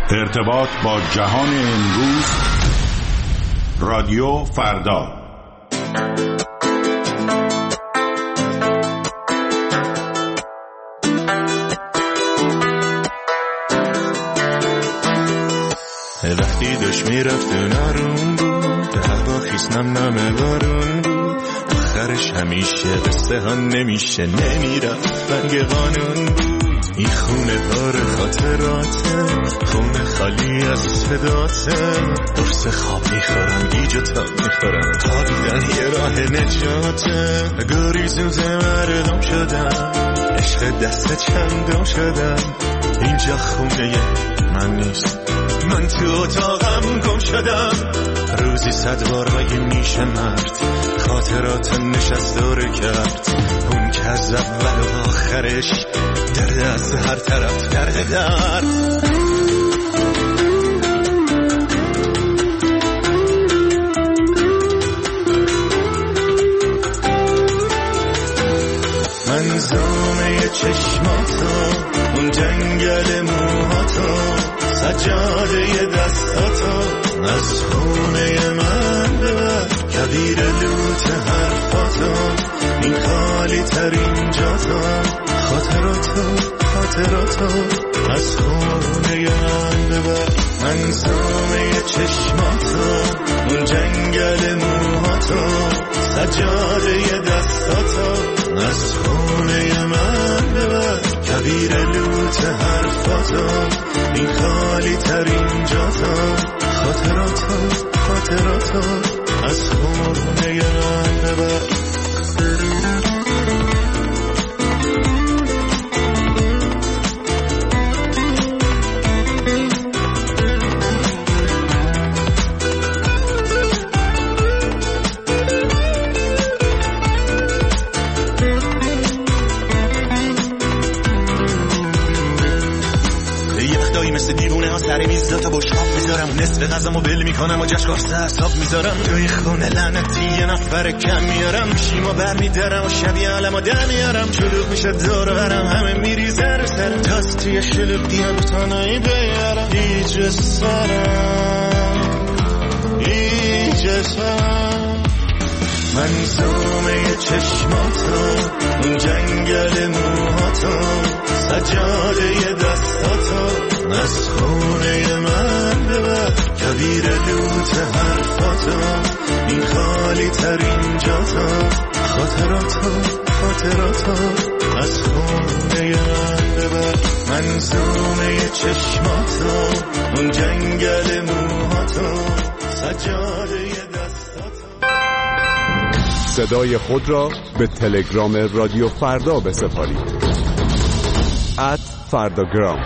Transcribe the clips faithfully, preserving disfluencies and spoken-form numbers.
ارتباط با جهان امروز، رادیو فردا. وقتی داشت میرفت و نارون بود، هوا خیس نم نم بارون بود، آخرش همیشه قصه ها نمیشه نمیرفت رنگ قانون بود. این خونه داره خاطراته، خونه خالی از صداته، قرص خواب میخورم گیج و تاب میخورم، خوابیدن یه راه نجاته. گریزوز مردم شدم، عشق دست چندم شدم، اینجا خونه من نیست، من تو اتاقم گم شدم. روزی صد بار مگه میشه مرد خاطرات نشست داره کرد، اون که از اول و آخرش درد از هر طرف درد درد. منظومه چشماتو، اون جنگل موهاتو، سجاده دستاتو، از خونه من ببر کبیر لوت حرفاتو، این خالی ترین جاتو، خاطراتو خاطراتو، از خونه من ببر. منظومه چشماتو، اون جنگل موهاتو، سجاده دستاتو، از خونه من ببر کبیر لوت حرفاتو، این خالی ترین جاتو، خاطراتو خاطراتو، از خونه من ببر. سر میز دو تا بشقاب میذارم، نصف غذامو بل میکنم و جشگاه سرساب میذارم. توی خونه لعنتی یه نفر کم میارم، شیما بر میدارم و شبیه علمو در میارم. شلوغ میشه دور و برم، همه میریزه رو سرم، تاز توی شلوغ دیام تانایی بیارم. ایجه سرم ایجه سرم. منظومه چشماتو، اون جنگل موهاتو، سجاده دستاتو، از خونه من ببر کبیر لوت حرفاتو، این خالی ترین جاتو، خاطراتو خاطراتو، از خونه من ببر. منظومه چشماتو، اون جنگل موهاتو، سجاده دستاتو. صدای خود را به تلگرام رادیو فردا بسپارید. ات فرداگرام.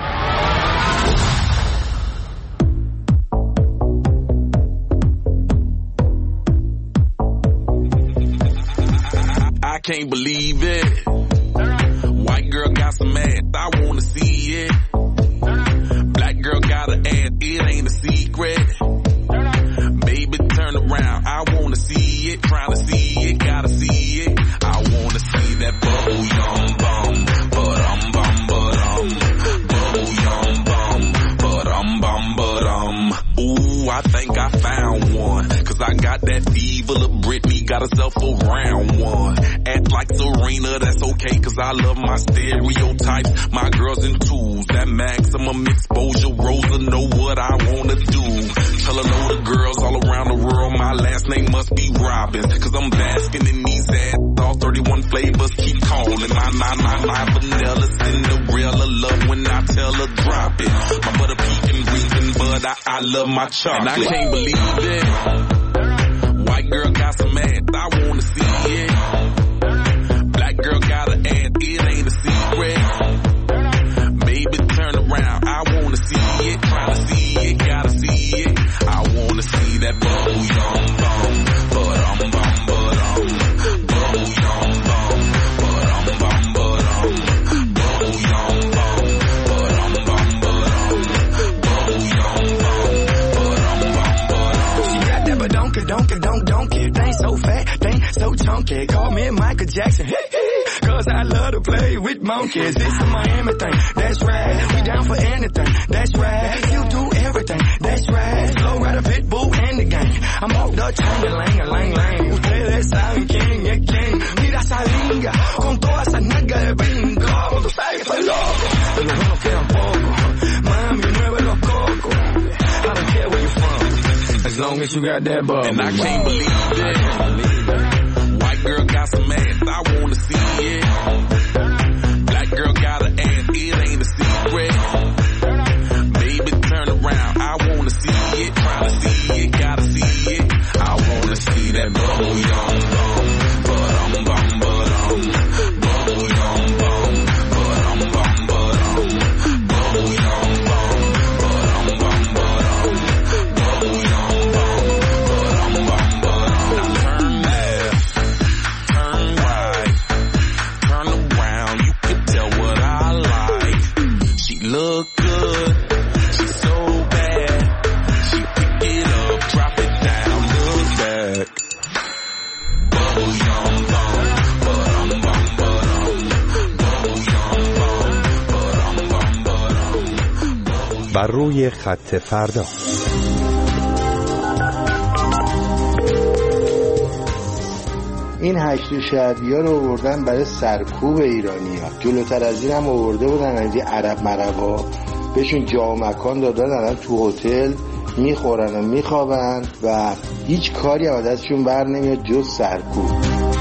I can't believe it. White girl got some ass, I wanna see it. Black girl got an ass, it ain't a secret. Baby turn around, I wanna see it. Trying to see it, gotta see it. I wanna see that bubble yum bum, but um bum but um, bubble yum bum, but um bum but um. Ooh, I think I found one, 'cause I got that fever of Britney, got herself a round one. Act like Serena, that's okay, 'cause I love my stereotypes. My girls in twos, that maximum exposure. Rosa know what I wanna do. Tell a load of girls all around the world my last name must be Robbins, 'cause I'm basking in these ass. All thirty-one flavors keep calling. My, my, my, my vanilla Cinderella love when I tell her drop it. My butter pecan reason, but I, I love my chocolate. And I can't believe it. White girl got some ass, I wanna see it. Black girl got an ass, it ain't a secret. Baby turn around, I wanna see it. Tryna see it, gotta see it. I wanna see that bubble yum bum, but um bum but um, bubble yum bum, but um bum but um, bubble yum bum, but um bum but um, bubble yum bum, but um bum but um. She got that but don't don't don't don't it. They so fat, they so chunky. Call me Michael Jackson. Cause I love to play with monkeys. This is Miami thing, that's right. We down for anything, that's right. You do Lang, ustedes saben quién es quién. Mira esa linga con todas esas nalgas de brinco. Tú sabes que estoy loco, pero los buenos quedan pocos. Mami, mueve los cocos. I don't care where you from, as long as you got that bubble. And I can't believe it. White girl got some ass, I wanna see it. Black girl got an ass, it ain't a secret. Baby, turn around, I wanna see it. Tryna see it, gotta see it. I wanna see that bubble yum bum, but um bum but um, bubble yum bum, but um bum but um, bubble yum bum, but um bum but um, bubble yum bum, but um bum but um. Now turn left, turn right, turn around. You can tell what I like. She look good, she's so bad. She pick it up, drop it down, look back. Bubble yum bum, but um bum but um, bubble yum bum, but um bum but um. بر روی خط فردا. این هشت شهریار رو آوردن برای سرکوب ایرانی‌ها. جلوتر از این هم آورده بودن از این عرب مربا بهشون جا و مکان دادن، الان تو هتل میخورن و میخوابن و هیچ کاری هم دستشون بر نمیاد جز سرکوب.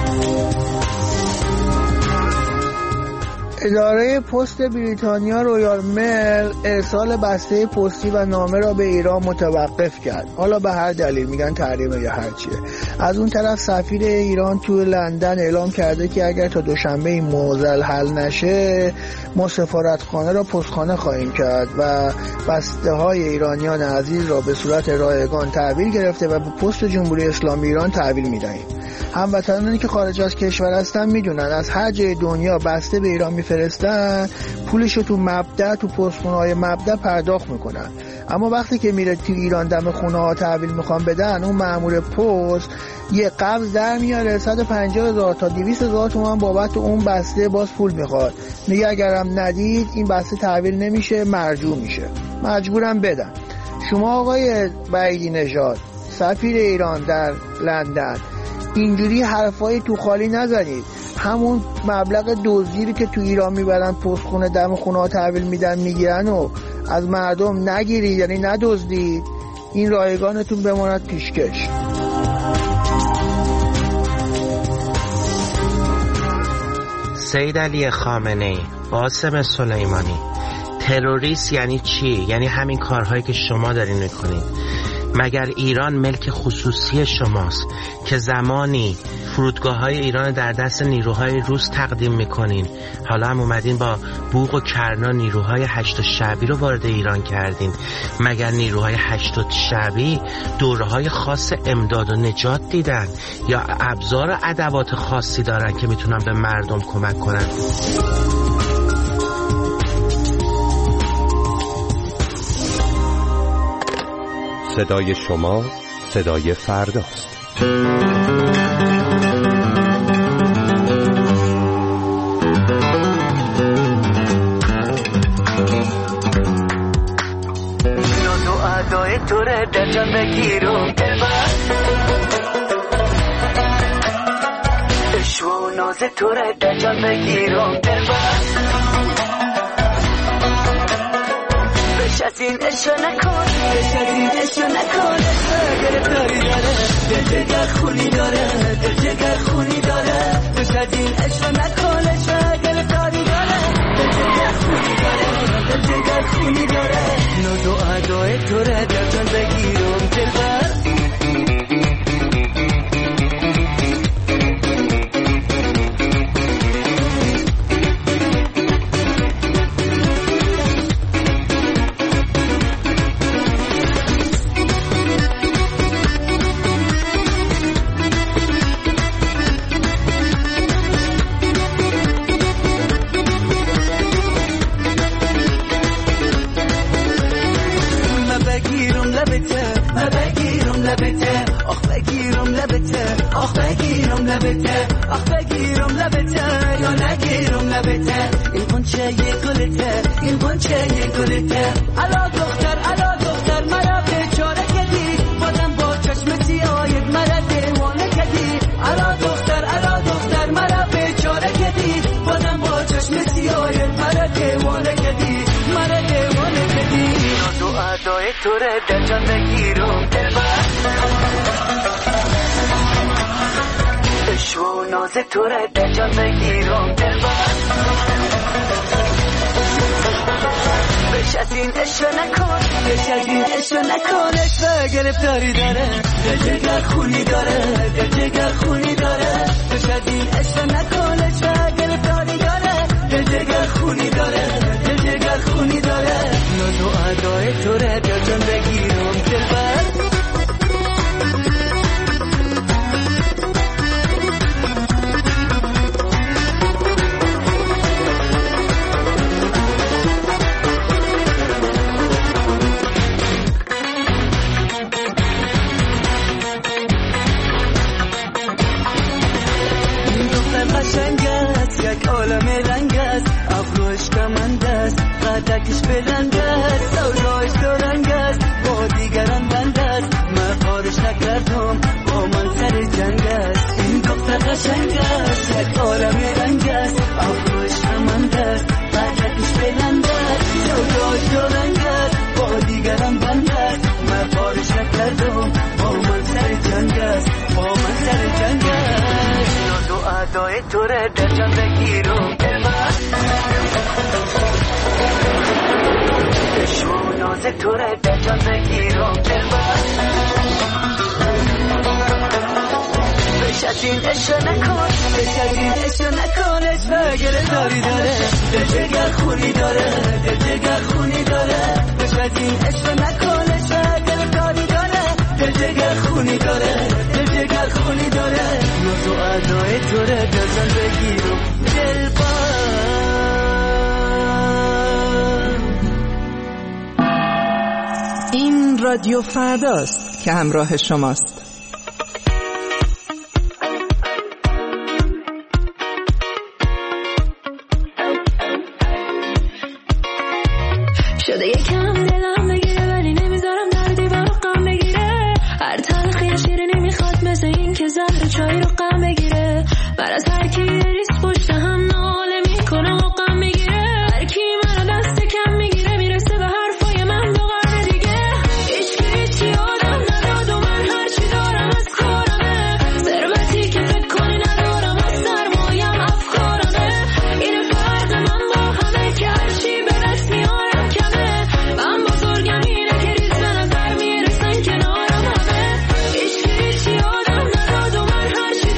اداره پست بریتانیا رویال میل ارسال بسته پستی و نامه را به ایران متوقف کرد. حالا به هر دلیل، میگن تحریم یا هر چیه. از اون طرف سفیر ایران تو لندن اعلام کرده که اگر تا دوشنبه این موضوع حل نشه ما سفارتخانه را پستخانه خواهیم کرد و بسته های ایرانیان عزیز را به صورت رایگان تحویل گرفته و به پست جمهوری اسلامی ایران تحویل میدهیم. هموطنانی که خارج از کشور هستن میدونن از هر جای دنیا بسته به ایران میفرستن، پولشو تو مبدأ تو پستخونه‌های مبدأ پرداخت میکنن. اما وقتی که میره تو ایران دم خونه ها تحویل میخوان بدن، اون مأمور پست یه قبض در میاره صد و پنجاه هزار تا دویست هزار تومان بابت اون بسته باز پول میخواد. میگه اگرم ندید این بسته تحویل نمیشه، مرجوع میشه، مجبورم بدن. شما آقای بعیدی نژاد سفیر ایران در لندن اینجوری حرفای تو خالی نزنید. همون مبلغ دزدی که تو ایران میبرن پستخونه دم خونه ها تحویل میدن میگیرن و از مردم نگیرید، یعنی ندزدید. این رایگانتون بماند پیشکش. سید علی خامنه‌ای، قاسم سلیمانی، تروریست یعنی چی؟ یعنی همین کارهایی که شما دارین میکنید. مگر ایران ملک خصوصی شماست که زمانی فرودگاه‌های ایران در دست نیروهای روس تقدیم میکنین، حالا هم اومدین با بوق و کرنا نیروهای هشت شعبی رو وارد ایران کردین؟ مگر نیروهای هشت شعبی دوره‌های خاص امداد و نجات دیدن یا ابزار و ادوات خاصی دارن که میتونن به مردم کمک کنن؟ صدای شما صدای فرداست. تو را در جان بگیرم عشق و ناز تو را در جان بگیرم بش از این عشق نکن، بش از این عشق نکن. گرفتاری داره دل جگر خونی داره، دل جگر خونی داره. بش از این عشق نکن، عشق گرفتاری داره دل جگر خونی داره، دل جگر خونی داره. نو دو ادای تو را در جان بگیرم دلبر. علا دختر علا دختر مرا بیچاره کردی، بادم با چشم سیاهت مرا ادای تو ره در جان بگیرم دلبر عشق و ناز تو ره در جان بگیرم دلبر بش از این عشق نکن بش از این عشق نکن عشق گرفتاری داره دل جگر خونی داره دل جگر خونی داره بش از این عشق نکن عشق گرفتاری داره دل جگر خونی داره دل جگر خونی داره ناز و ادای تو ره در جان بگیرم دلبر قدکش بلند است سودایش دارنگ است با دیگران بند است من کارش نکردم با من سر جنگ است این دختر قشنگ است یک عالم رنگ است افروش کمند است قدکش بلند است سودایش دارنگ است با دیگران بند است من کارش نکردم با من سر جنگ است با من سر جنگ است ناز و ادای تو ره در جان بگیرم عشق و ناز تو ره در جان بگیرم دلبر بش از این عشق نکن بش از این عشق نکن عشق گرفتاری داره دل جگر خونی داره دل جگر خونی داره بش از این عشق نکن عشق گرفتاری داره دل جگر خونی داره دل جگر خونی داره ناز و ادای تو ره در جان بگیرم دلبر این رادیو فرداست که همراه شماست. شده یکم دلم بگیره ولی نمیذارم در دیوار غم بگیره هر تلخی شیره نمیخواد مثل این که زهر چای رو غم بگیره بر از هر کی ریس پشت هم ناله میکنه و غم بگیره هر کی منو دست کم میگیره میرسه به حرفای من دو قرن دیگه هیچ هیچی آدم نداد و من هرچی دارم از کارمه ثروتی که فکر کنی ندارم از سرمایم افکارمه این فرق من با همه که هرچی به دست میارم کمه من بزرگم اینه که ریز به نظر میرسن کنارم همه هیچ هیچی آدم نداد و من هرچی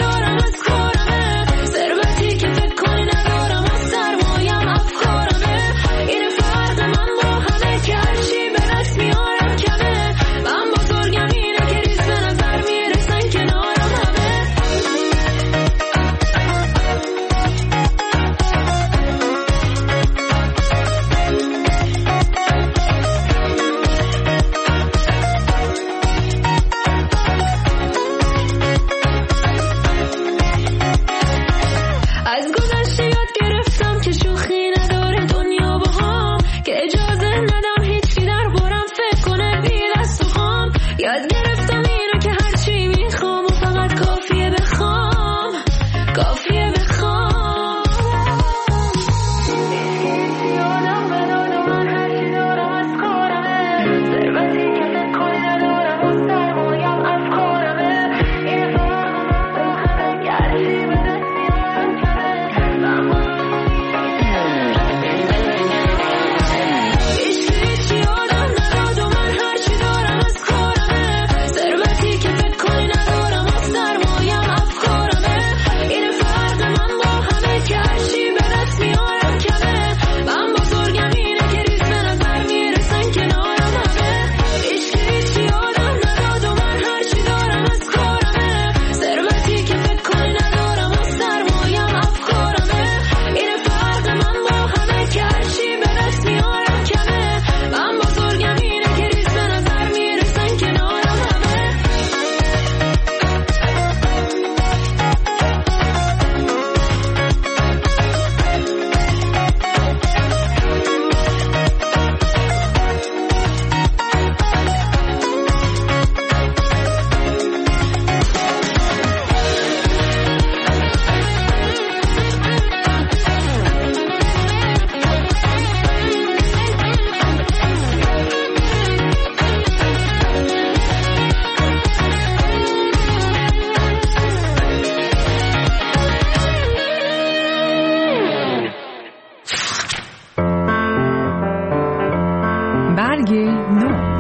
برگ نو.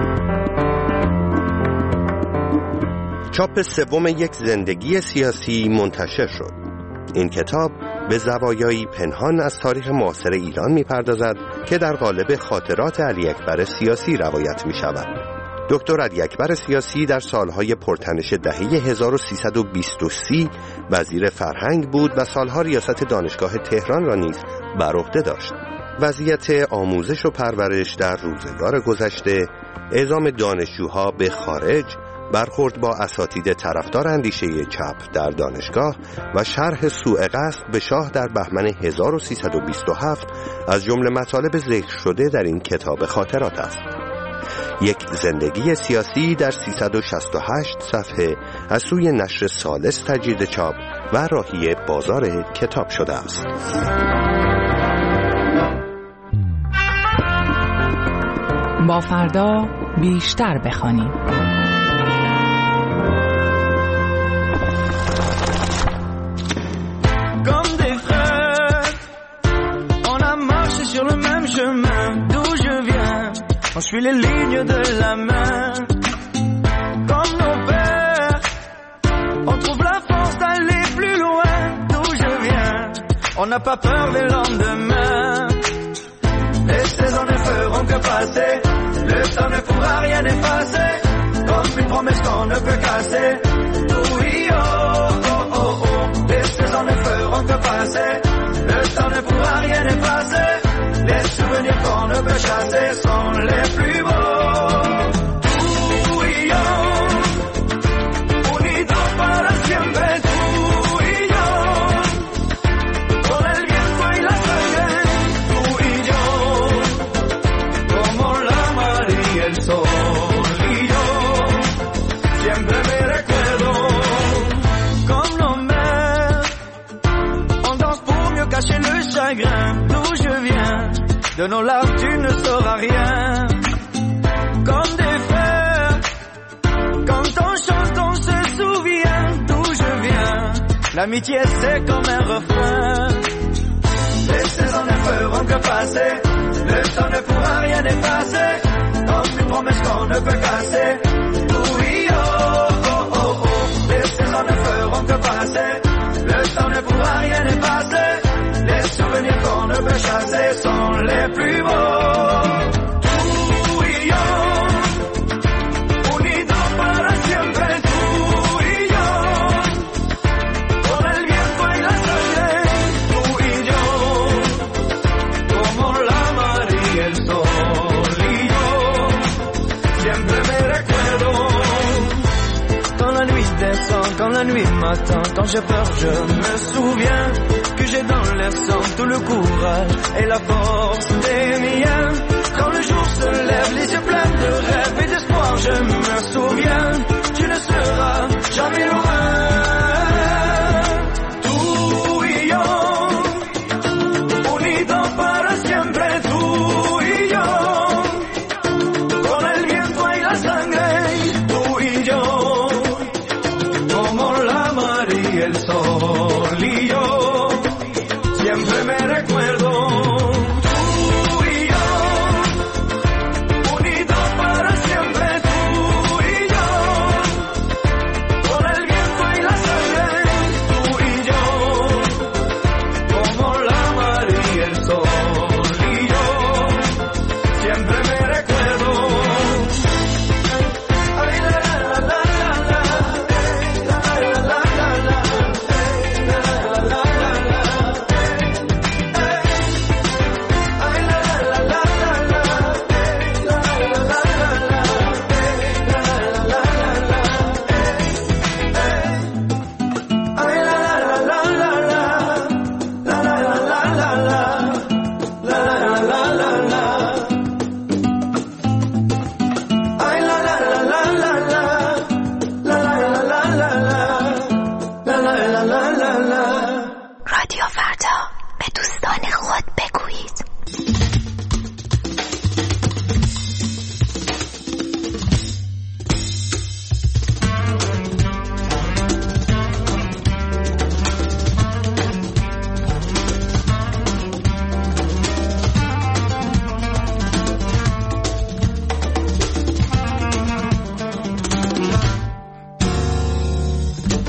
چاپ سوم یک زندگی سیاسی منتشر شد. این کتاب به زوایایی پنهان از تاریخ معاصر ایران می‌پردازد که در قالب خاطرات علی اکبر سیاسی روایت می‌شود. دکتر علی اکبر سیاسی در سالهای پرتنش دهه هزار و سیصد و بیست و سه وزیر فرهنگ بود و سالها ریاست دانشگاه تهران را نیز بر عهده داشت. وضعیت آموزش و پرورش در روزگار گذشته، اعزام دانشجوها به خارج، برخورد با اساتید طرفدار اندیشه چپ در دانشگاه و شرح سوء قصد به شاه در بهمن هزار و سیصد و بیست و هفت از جمله مطالب ذکر شده در این کتاب خاطرات است. یک زندگی سیاسی در سیصد و شصت و هشت صفحه از سوی نشر ثالث تجدید چاپ و راهی بازار کتاب شده است. با فردا بیشتر بخوانیم. Comme des frères, on a marché sur le même chemin d'où je viens. On suit les lignes de la main. Comme nos pères, on trouve la force d'aller plus loin d'où je viens. On n'a pas peur des lendemains. Les saisons ne feront que passer. Le temps ne pourra rien effacer. Comme une promesse qu'on ne peut casser. Oui, oh, oh, oh, oh. Les saisons ne feront que passer. Le temps ne pourra rien effacer. Les souvenirs qu'on ne peut chasser sont les plus beaux. Tú y yo, unidos para siempre. Tú y yo, con el viento y la sangre. Tú y yo, como la mar y el sol. Y yo, siempre me recuerdo. Comme nos mères, on danse pour mieux cacher le chagrin. D'où je viens, de nos larmes tu ne sauras rien. Comme des frères, quand on chante on se souvient d'où je viens. L'amitié c'est comme un refrain. Les saisons ne feront que passer. Le temps ne pourra rien effacer. Comme une promesse qu'on ne peut casser. Oui, oh, oh, oh, oh. Les saisons ne feront que passer. Le temps ne pourra rien effacer. Les souvenirs qu'on ne peut chasser sont les plus beaux. Tú y yo, unidos para siempre. Tú y yo, con el viento y la sangre. Tú y yo, como la mar y el sol. Y yo, siempre me recuerdo. Quand la nuit descend, quand la nuit m'attend, quand j'ai peur je me souviens que j'ai dans l'air sang tout le courage et la force des miens. Quand le jour se lève, les yeux pleins de rêves et d'espoir, je me souviens, tu ne seras jamais loin. Tú y yo, unidos para siempre. Tú y yo, con el viento y la sangre. Tú y yo, como la mar y el sol. Y yo, siempre me recuerdo. Tú y yo,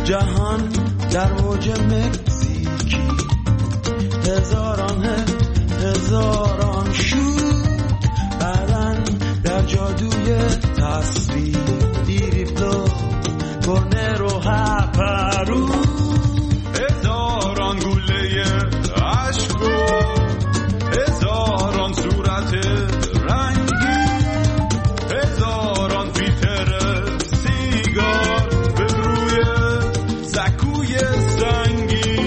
جهان در موج مکزیکی، هزاران هزاران شور بعدن در جادوی تصویر، دیریبلو کورنر و هپرو، هزاران گوله عشق و هزاران صورت رنگی، هزاران فیلتر سیگار به روی سکوی سنگی.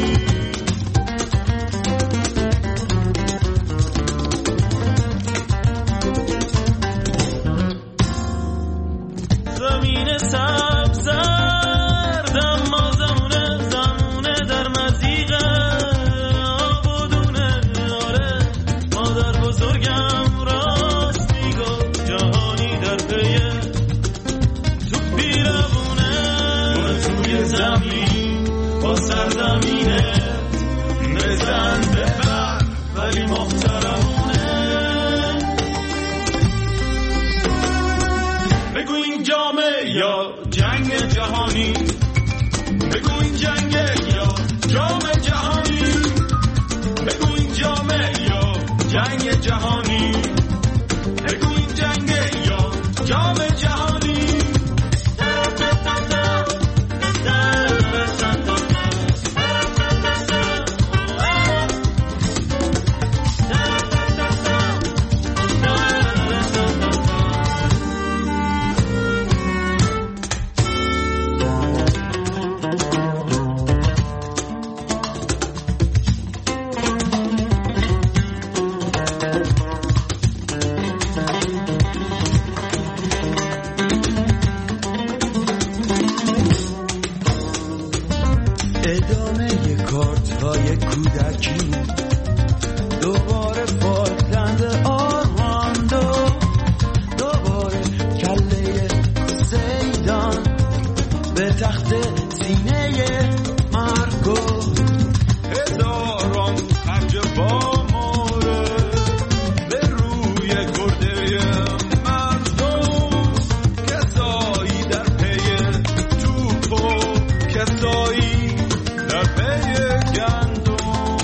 زمین سبز زرد اما زمونه زمونه در مزیقه آب و دونه، آره مادر بزرگم راست میگفت جهانی در پیه تو پیرمونه، برو توی زمین با سرزمینه بزن ببر ولی محترمونه. بگو این جامه یا جنگ جهانی، بگو این جنگ یا جام جهانی، بگو این جامه یا جنگ جهانی، بگو این جنگ یا جام جهانی. ادامه کارت های کودکی، دوباره فالکلند آرماندو، دوباره کله سیدان به تخت سینه مارکو، هزاران خرج با ماره به روی گرده مردم، کسایی در پی توپ و کسایی در پی گندم.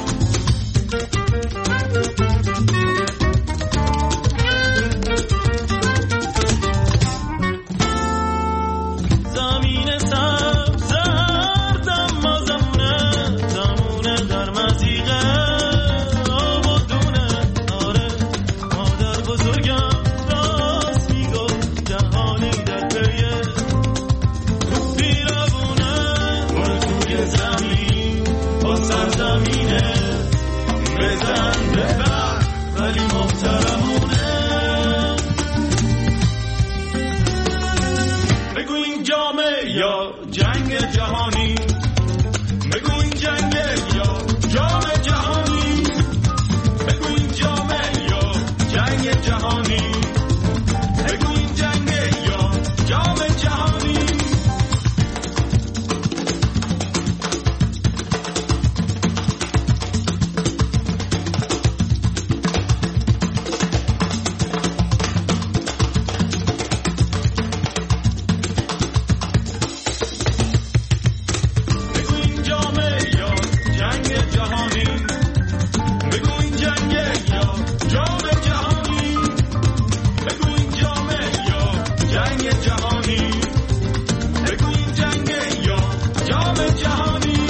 زمین سبز زرد اما زمونه زمونه در مزیقه آب و دونه، آره مادر بزرگم راست میگفت جهانی در پیه تو پیرمونه، برو توی زمین با سرزمینه بزن ببر ولی محترمونه. بگو این جامه یا جنگ جهانی، بگو این جنگ یا جام جهانی، بگو این جامه یا جنگ جهانی، بگو این جنگ یا جام جهانی. بگو این جامه یا جنگ جهانی، بگو این جنگ یا جام جهانی، بگو این جامه یا جنگ جهانی، بگو این جنگ یا جام جهانی.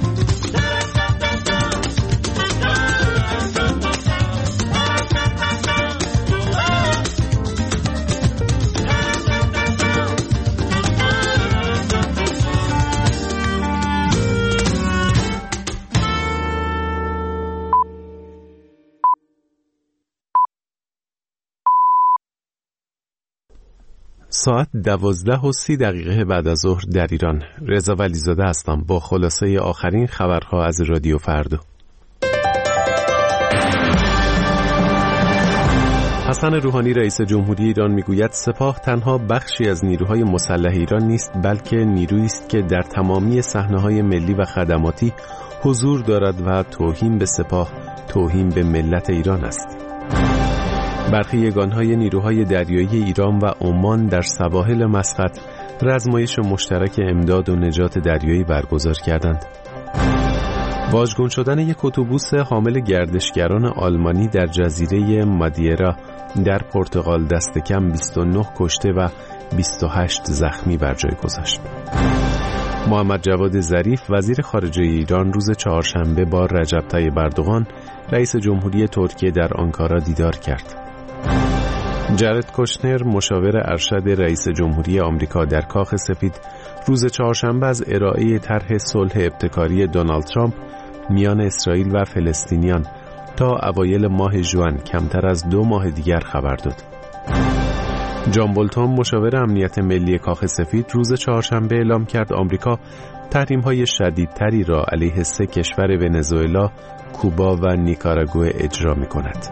ساعت دوازده و سی دقیقه بعد از ظهر در ایران. رضا ولیزاده هستم با خلاصه آخرین خبرها از رادیو فردا. حسن روحانی رئیس جمهوری ایران میگوید سپاه تنها بخشی از نیروهای مسلح ایران نیست، بلکه نیرویی است که در تمامی صحنه‌های ملی و خدماتی حضور دارد و توهین به سپاه توهین به ملت ایران است. برخی یگانهای نیروهای دریایی ایران و عمان در سواحل مسقط رزمایش مشترک امداد و نجات دریایی برگزار کردند. واژگون شدن یک اتوبوس حامل گردشگران آلمانی در جزیره مادیرا در پرتغال دست کم بیست و نه کشته و بیست و هشت زخمی بر جای گذاشت. محمد جواد ظریف وزیر خارجه ایران روز چهارشنبه با رجب طیب اردوغان رئیس جمهوری ترکیه در آنکارا دیدار کرد. جارد کوشنر مشاور ارشد رئیس جمهوری آمریکا در کاخ سفید روز چهارشنبه از ارائه طرح صلح ابتکاری دونالد ترامپ میان اسرائیل و فلسطینیان تا اوایل ماه ژوئن کمتر از دو ماه دیگر خبر داد. جان بولتون مشاور امنیت ملی کاخ سفید روز چهارشنبه اعلام کرد آمریکا تحریم‌های شدیدتری را علیه سه کشور ونزوئلا، کوبا و نیکاراگوئه اجرا می‌کند.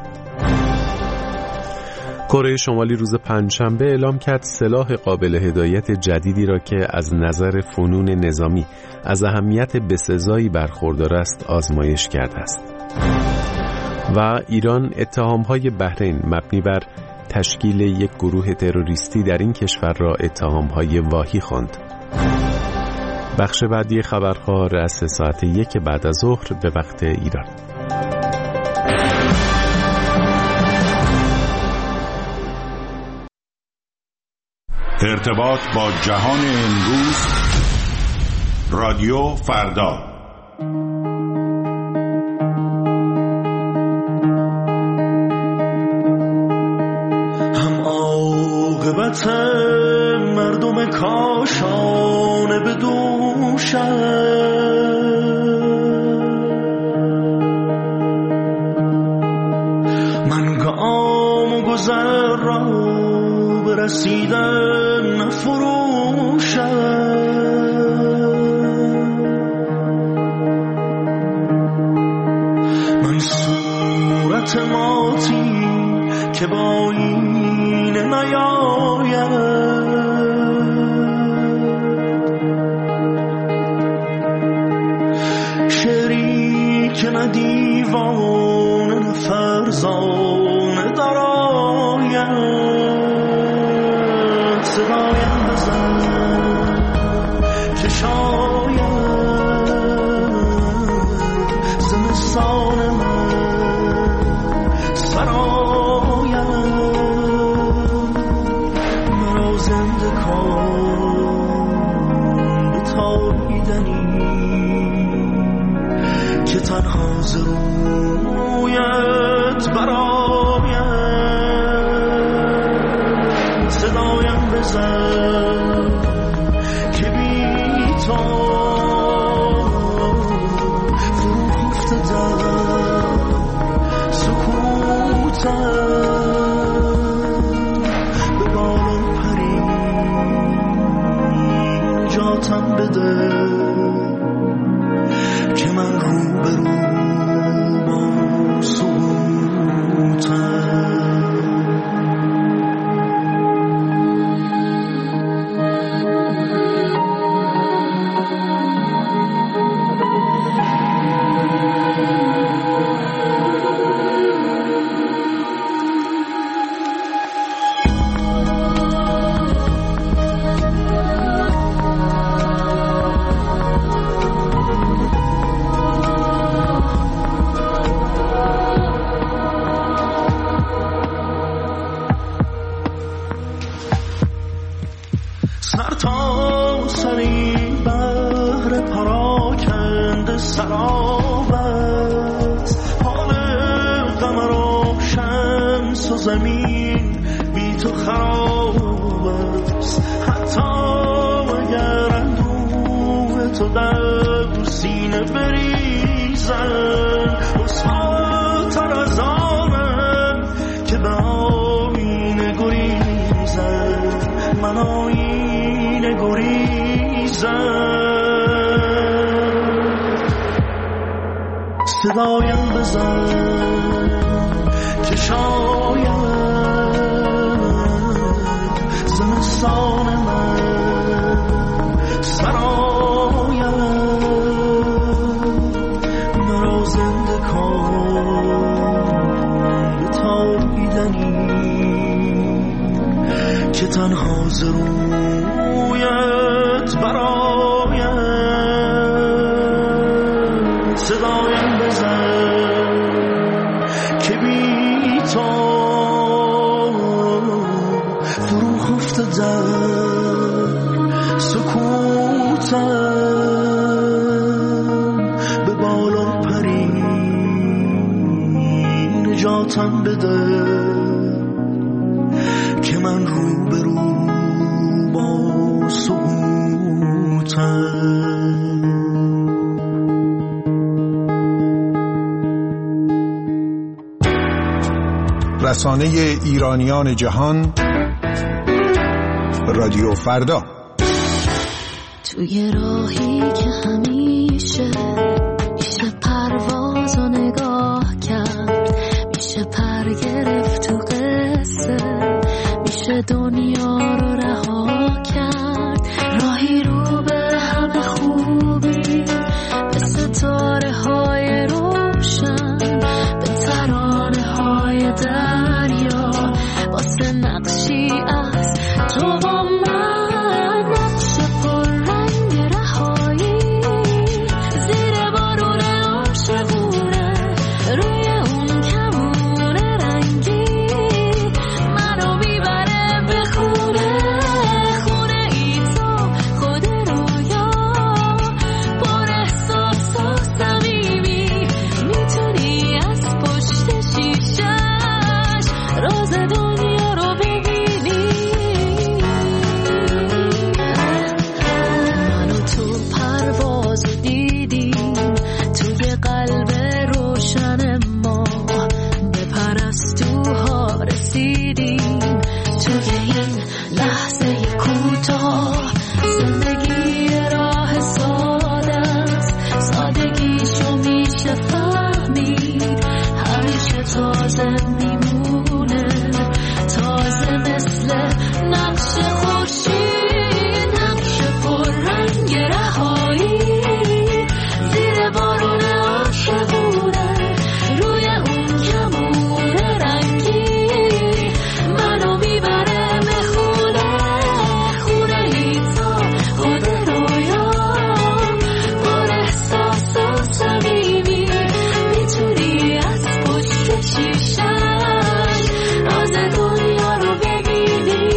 کره شمالی روز پنجشنبه اعلام کرد سلاح قابل هدایت جدیدی را که از نظر فنون نظامی از اهمیت بسزایی برخوردار است آزمایش کرده است. و ایران اتهام‌های بحرین مبنی بر تشکیل یک گروه تروریستی در این کشور را اتهام‌های واهی خواند. بخش بعدی خبرها رأس ساعت یک بعد از ظهر به وقت ایران. ارتباط با جهان امروز، رادیو فردا. هم عاقبت مردم کاشانه به دوشم، من گام و گذر را برسیدن نفروشم. من صورت ماتی که با این نیاید، شعری که نه دیوانه نه فرزانه درآید. صدایم بزن که شاید زمستان من سرایم، مرا زنده کن به تابیدنی که تنها ز رویت برایم. صدایم بزن که بی تو فرو خفته در سکوتم، به بالم پری نجاتم بده که من رو به رو با سکوتم. سر تا سری بحر پراکنده سرابت، حال قمر و شمس و زمین بی تو خراب است. حتی اگر اندوه تو در سینه بریزن، وسعتر از آنم که به آینه گریزن. من آینه گریزم، صدایم بزن که شاید زمستان من سرایم، مرا زنده کن به تابیدنی که تنها ز رویت برآید صدایم بزن که بی تو فرو خفته در سکوتم به بالا پری نجاتم بده که من رو به رو با سکوتم. رسانه ایرانیان جهان رادیو فردا. توی راهی که همیشه میشه پرواز و نگاه کرد، میشه پر گرفت تو قصه، میشه دنیا رو رها کرد. راهی رو به همه خوبی به ستاره های روشن، به ترانه های دریا، واسه نقشی از تو با من، نقش پر رنگ رهایی زیر بارون عاشقونه، روی اون کمون رنگی منو میبره به خونه، خونه ای تو خود رویا، پر احساس و صمیمی، میتونی از پشت شیشه‌اش راز دنیا رو ببینی. منو تو پرواز دیدیم توی قلب روشن ما، به پرستوها رسیدیم توی این لحظه کوتاه. زندگی راه ساده است، سادگیشو میشه فهمید، همیشه تازه میمونه، تازه مثل نقش خورشید، نقش پر رنگ رهایی زیر بارون عاشقونه، روی اون کمون رنگی منو میبره به خونه، خونه ای تو خود رویا، پر احساس و صمیمی، میتونی از پشت شیشه‌اش راز دنیا رو ببینی.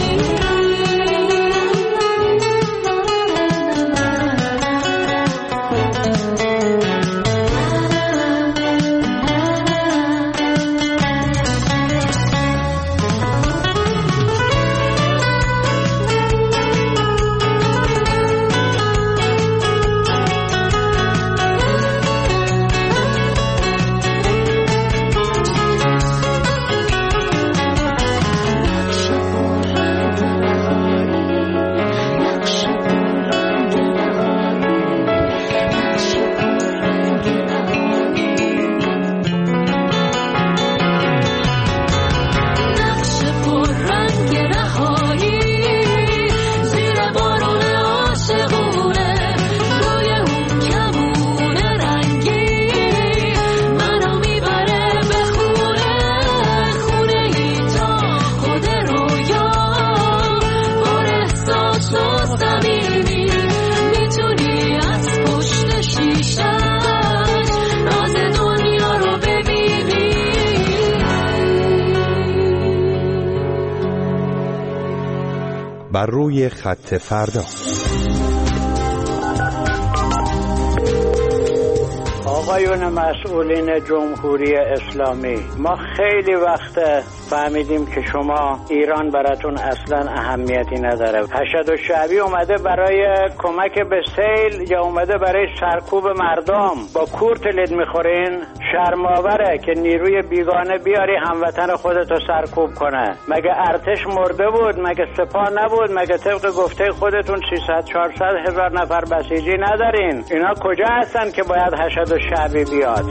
نقش پر رنگ رهایی زیر بارون عاشقونه، روی اون کمون رنگی منو میبره به خونه، خونه ای تو خود رویا، پر احساس و صمیمی، میتونی از پشت شیشه‌اش راز دنیا رو ببینی. بر روی خط فردا. آقایون مسئولین جمهوری اسلامی، ما خیلی وقت فهمیدیم که شما ایران براتون اصلا اهمیتی نداره. حشد الشعبی اومده برای کمک به سیل یا اومده برای سرکوب مردم؟ با کور تلید میخورین؟ شرم‌آوره که نیروی بیگانه بیاری هموطن خودتو سرکوب کنه. مگه ارتش مرده بود؟ مگه سپاه نبود؟ مگه طبق گفته خودتون سیصد چهارصد هزار نفر بسیجی ندارین؟ اینا کجا هستن که باید حشد الشعبی بیاد؟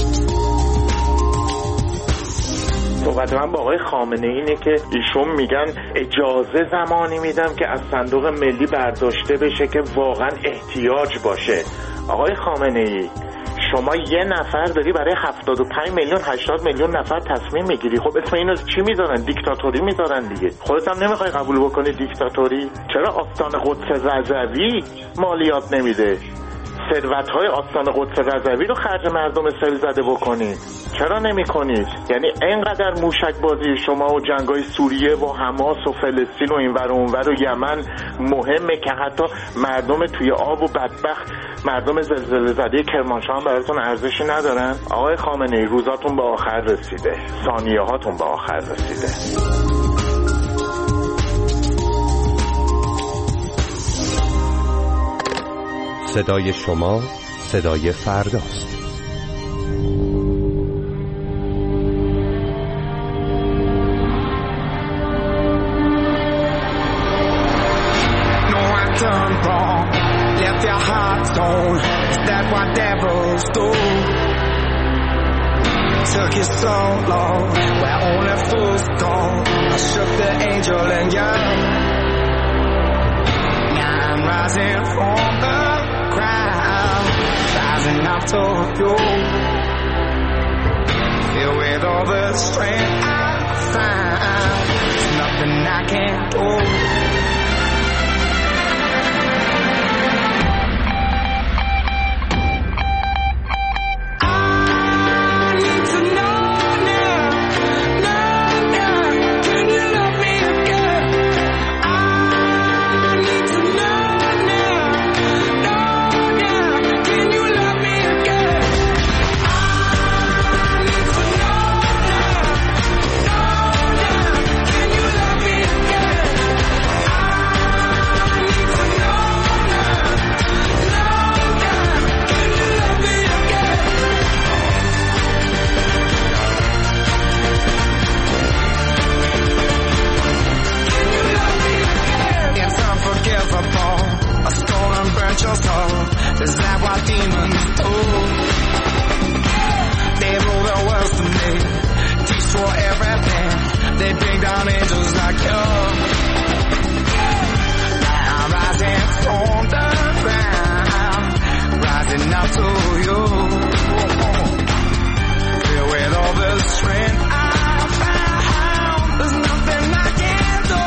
صحبت من با آقای خامنه اینه که ایشون میگن اجازه زمانی میدم که از صندوق ملی برداشته بشه که واقعا احتیاج باشه. آقای خامنه ای شما یه نفر داری برای هفتاد و پنج میلیون هشتاد میلیون نفر تصمیم میگیری. خب اسم اینو چی میذارن؟ دیکتاتوری میذارن دیگه. خودت هم نمیخوای قبول بکنی دیکتاتوری؟ چرا آستان قدس رضوی مالیات نمیده؟ ثروت‌های آستان قدس رضوی رو خرج مردم سل زده بکنید. چرا نمی‌کنید؟ یعنی اینقدر موشک بازی شما و جنگ‌های سوریه و حماس و فلسطین و اینور و اونور و یمن مهمه که حتی مردم توی آب و بدبخت مردم زلزله زده کرمانشاه هم براتون ارزشی ندارن؟ آقای خامنه‌ای روزاتون به آخر رسیده، ثانیه هاتون به آخر رسیده. صدای شما صدای فرداست. No, I've done wrong, left your heart torn. Is that what devils do? Took you so long, where only fools go. I shook the angel and you. Now I'm rising from the ground, rising up to you. Filled with all the strength I find, there's nothing I can't do. Is that what demons do? They rule the world to me, destroy everything. They bring down angels like you. Now I'm rising from the ground, rising up to you. Filled with all the strength I found, there's nothing I can't do.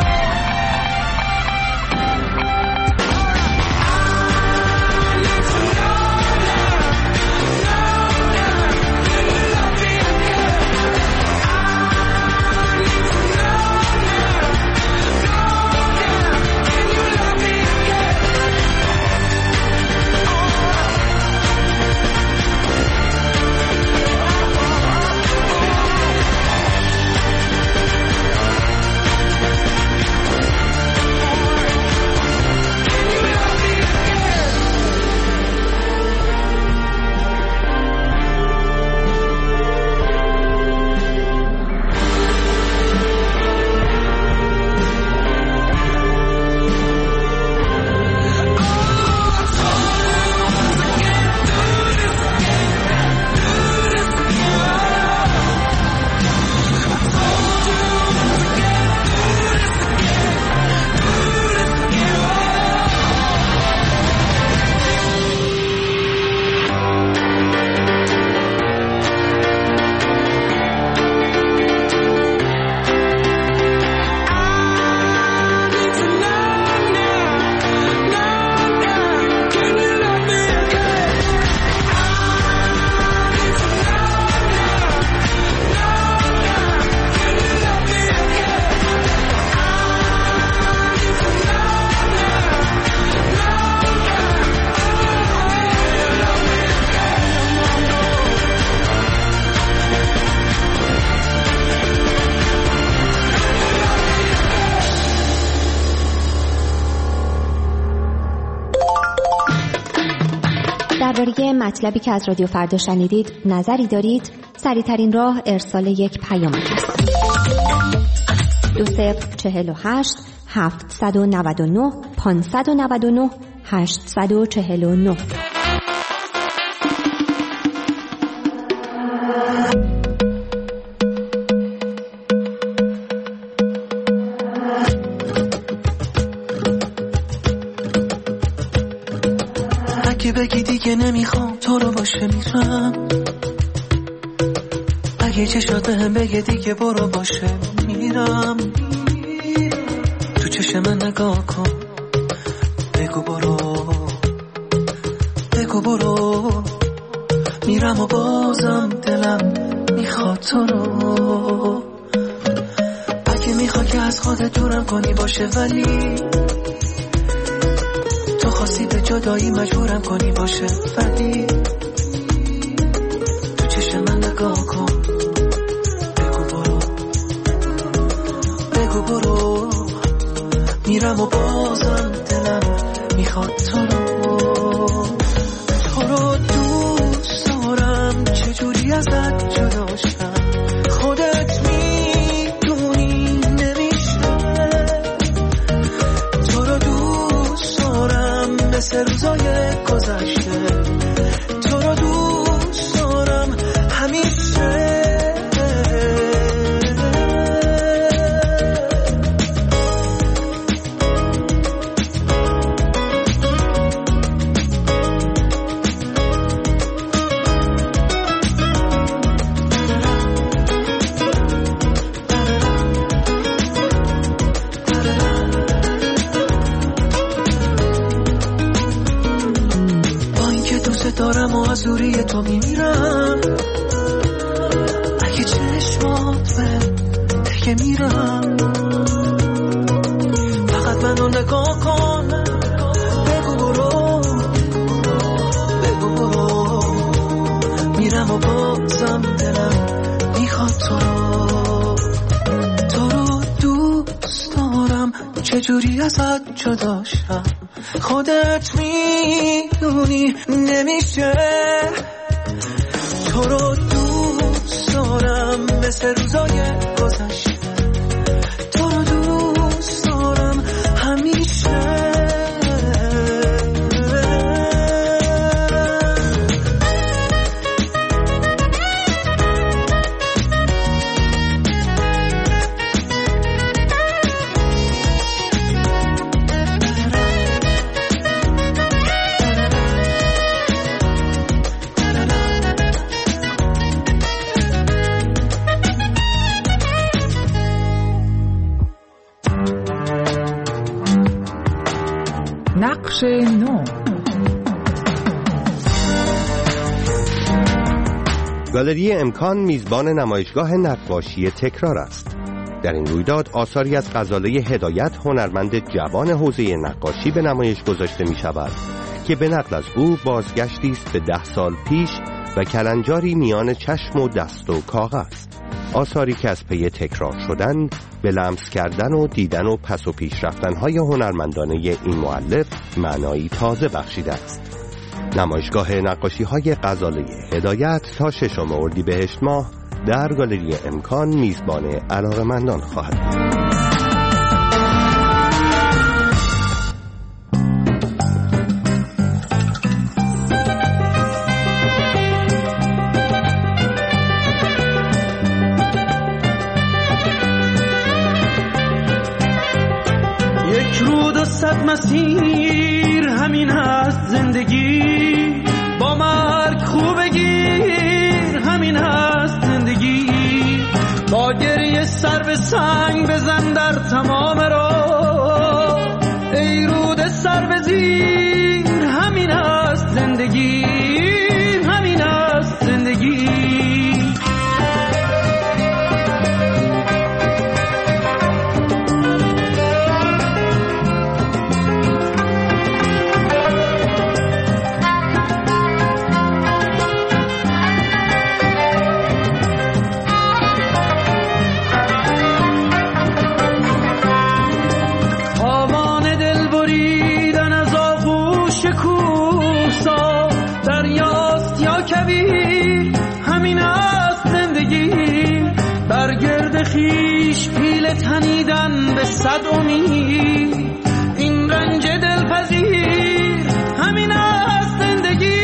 درباره مطلبی که از رادیو فردا شنیدید نظری دارید؟ سریع‌ترین راه ارسال یک پیام است. دو صفر چهل و هشت هفتصد و نود و نه پانصد و نود و نه هشتصد و چهل و نه. I اگه بگی دیگه نمیخوام تو رو باشه میرم، اگه چشات بهم بگه دیگه برو باشه میرم، تو چشم من نگاه کن بگو برو بگو برو، میرم و بازم دلم میخواد تو رو. اگه میخواد که از خودت دورم کنی باشه، ولی تو خواستی به جدایی مجبورم کنی باشه، ولی تو چشم من نگاه کن بگو برو بگو برو، میرم و بازم دلم میخواد تو رو. تو رو دوست دارم چجوری ازت جدا شم، خودت میدونی نمیشه. تو رو دوست دارم مثل روزای گذشته، تو رو دوست دارم همیشه. دارم و از دوری تو میمیرم، اگه چشمات به دیگه میرم، فقط منو نگاه کن بگو برو بگو برو، میرم و بازم دلم میخواد تو رو. تو رو دوست دارم چجوری ازت جدا شم، خودت میدونی نمیشه. تو رو دوست دارم مثل روزای گذشته، تو رو دوست دارم همیشه. نقش نو. گالری امکان میزبان نمایشگاه نقاشی تکرار است. در این رویداد آثاری از غزاله هدایت، هنرمند جوان حوزه نقاشی به نمایش گذاشته می شود که به نقل از او بازگشتی است به ده سال پیش و کلنجاری میان چشم و دست و کاغذ. آثاری که از پی تکرار شدن به لمس کردن و دیدن و پس و پیش رفتن‌های هنرمندانه این مؤلف معنایی تازه بخشیده است. نمایشگاه نقاشی‌های غزاله هدایت تا ششم اردیبهشت ماه در گالری امکان میزبان علاقه‌مندان خواهد بود. مسیر همین هست زندگی، با مرگ خوب گیر همین هست زندگی، با گریه سر به سنگ بزن در تمام راه، ای رود سر به زیر همین هست زندگی، همین هست زندگی. خیش پیل تنیدن به صد امید، این رنج دلپذیر همین است زندگی.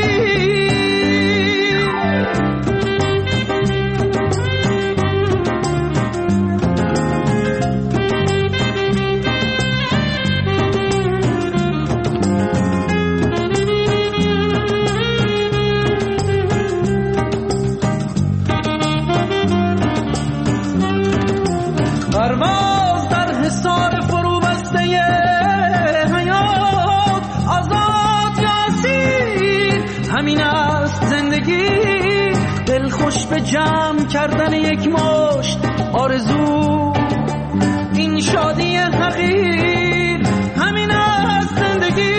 خوش به جمع کردن یک مشت آرزو. این شادی حقیر همین از زندگی.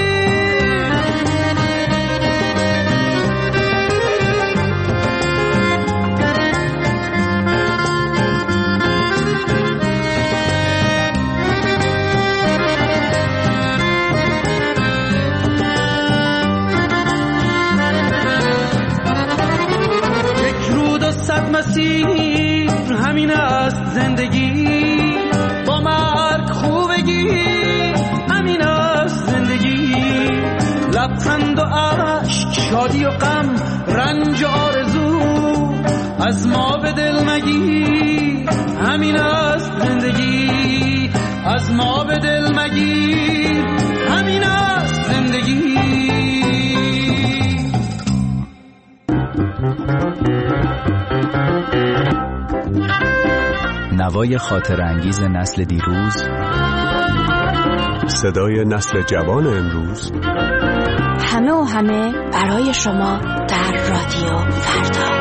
مسیر همین است زندگی، با مرگ خوبگی همین است زندگی. لبخند و عشق، شادی و غم، رنج و آرزو، از ما به دل مگیر همین است زندگی. از ما به دل مگیر همین است زندگی. نوای خاطر انگیز نسل دیروز، صدای نسل جوان امروز، همه و همه برای شما در رادیو فردا.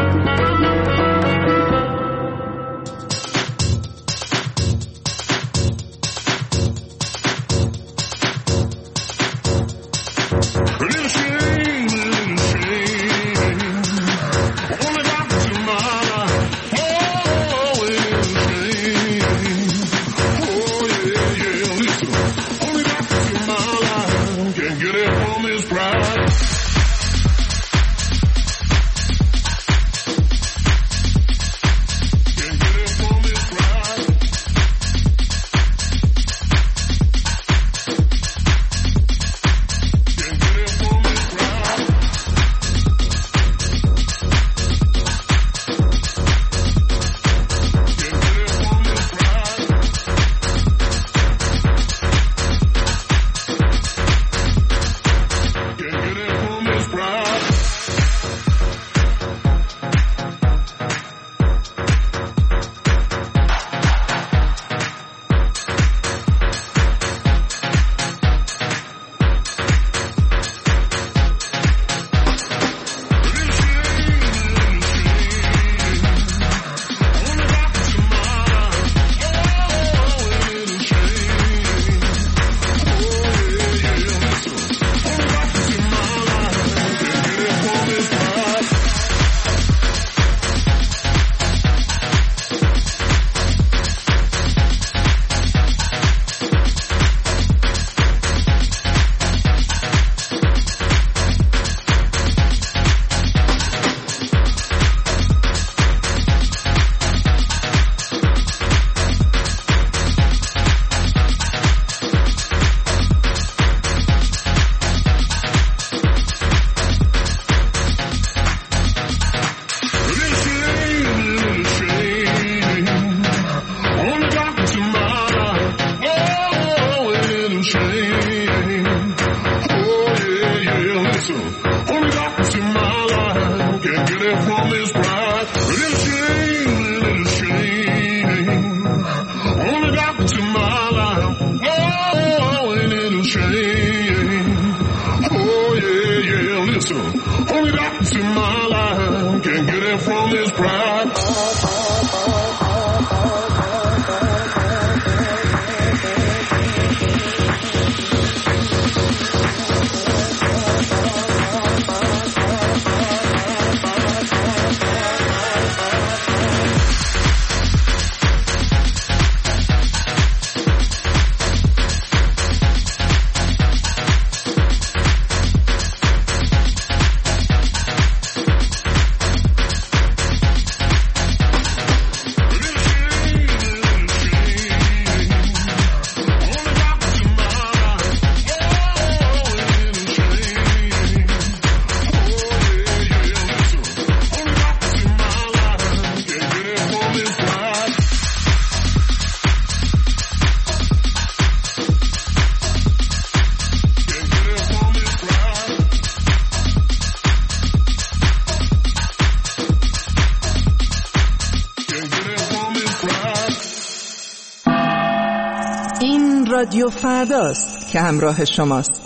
رادیو فرداست که همراه شماست.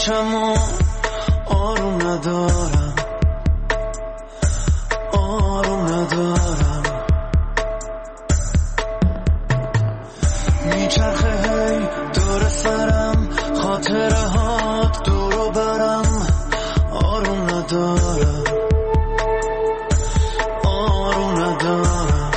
باشم و آروم ندارم، آروم ندارم. میچرخه هی دور سرم، خاطره هات دورو برم، آروم ندارم، آروم ندارم.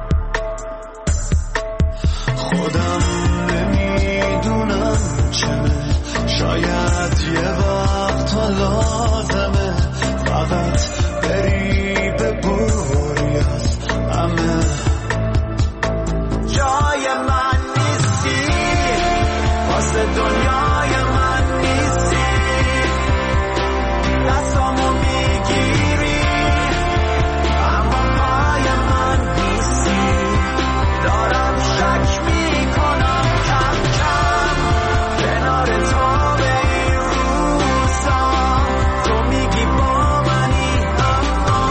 خودم نمیدونم چمه، شاید یه وقت ها لازمه فقط بری ببوری از همه. جای من نیستی، واسه دنیای من نیستی، دستامو میگیری اما پای من نیستی. دارم شک میکنم کم کم کنار تو به این روزا، تو میگی با منی اما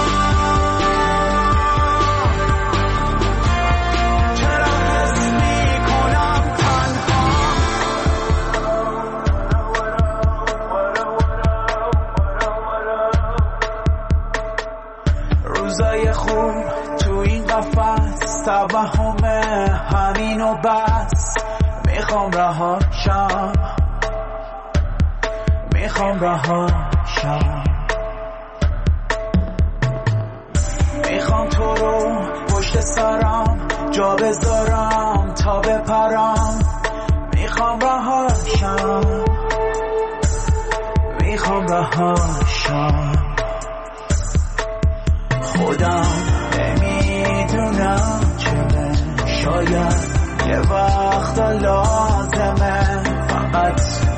چرا حس میکنم تنها. روزای خوب تو این قفس توهمه همین و بس. میخوام رهاشم، میخوام رهاشم. میخوام تو رو پشت سرم جا بذارم تا بپرم. میخوام رهاشم، میخوام رهاشم. خودم نمیدونم چمه، شاید یه وقت لازمه فقط